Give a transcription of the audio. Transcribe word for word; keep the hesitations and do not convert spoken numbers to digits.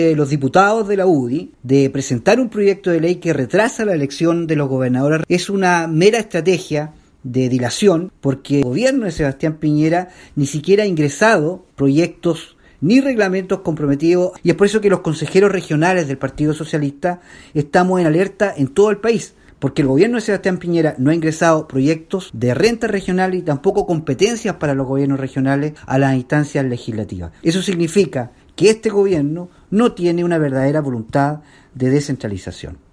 de los diputados de la U D I de presentar un proyecto de ley que retrasa la elección de los gobernadores es una mera estrategia de dilación, porque el gobierno de Sebastián Piñera ni siquiera ha ingresado proyectos ni reglamentos comprometidos, y es por eso que los consejeros regionales del Partido Socialista estamos en alerta en todo el país, porque el gobierno de Sebastián Piñera no ha ingresado proyectos de renta regional y tampoco competencias para los gobiernos regionales a las instancias legislativas. Eso significa que este gobierno no tiene una verdadera voluntad de descentralización.